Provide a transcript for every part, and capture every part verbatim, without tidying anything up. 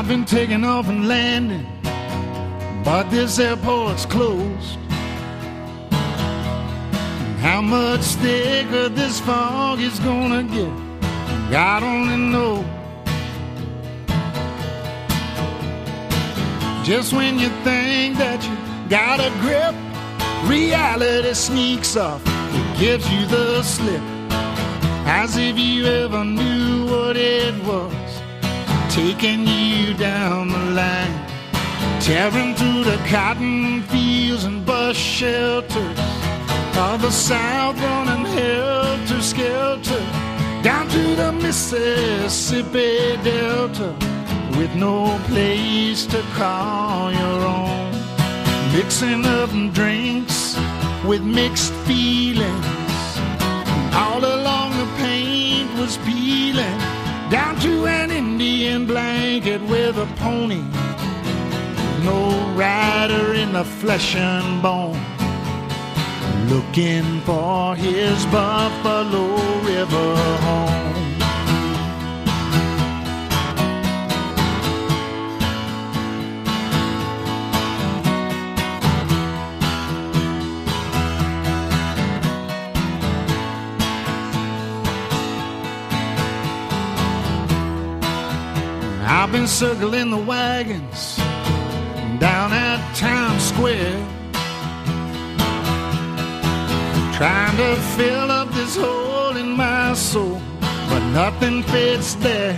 I've been taking off and landing, but this airport's closed. How much thicker this fog is gonna get, God only knows. Just when you think that you got a grip, reality sneaks up, it gives you the slip, as if you ever knew what it was, taking you down the line, tearing through the cotton fields and bus shelters of the South, running helter-skelter down to the Mississippi Delta, with no place to call your own. Mixing up drinks with mixed feelings, all along the paint was peeling, down to an Indian blanket with a pony, no rider in the flesh and bone, looking for his Buffalo River home. I've been circling the wagons down at Town Square, trying to fill up this hole in my soul, but nothing fits there.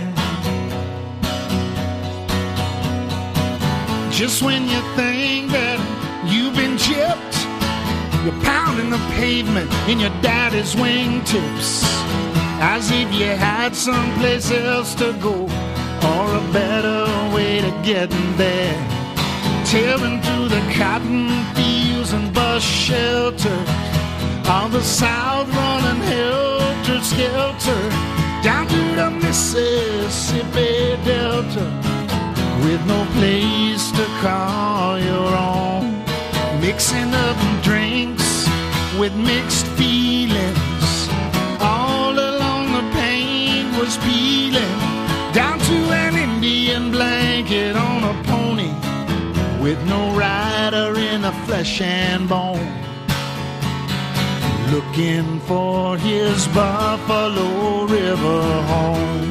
Just when you think that you've been chipped, you're pounding the pavement in your daddy's wingtips, as if you had someplace else to go, or a better way to get there. Tearing through the cotton fields and bus shelters of the South, running helter-skelter down to the Mississippi Delta, with no place to call your own. Mixing up drinks with mixed feelings, all along the paint was peeling, down to an Indian blanket on a pony, with no rider in the flesh and bone, looking for his Buffalo River home.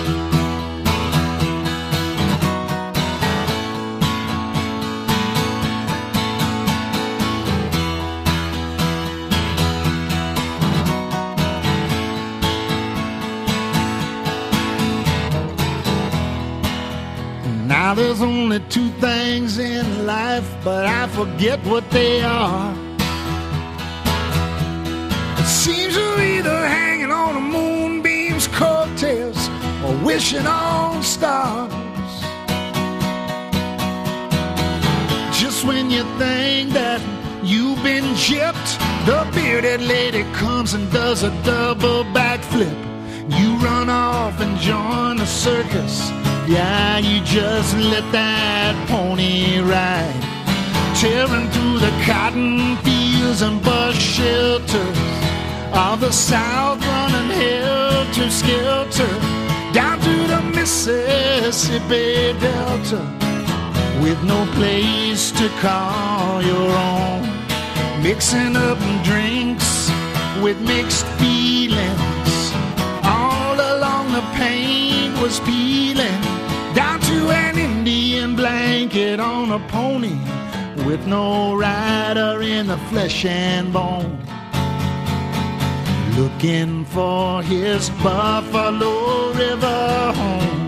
Now there's only two things in life, but I forget what they are. It seems you're either hanging on a moonbeam's coattails or wishing on stars. Just when you think that you've been gypped, the bearded lady comes and does a double backflip. You run off and join the circus. Yeah, you just let that pony ride, tearing through the cotton fields and bus shelters of the South, running helter-skelter down to the Mississippi Delta, with no place to call your own. Mixing up drinks with mixed feelings, all along the paint was peeling, down to an Indian blanket on a pony, with no rider in the flesh and bone, looking for his Buffalo River home.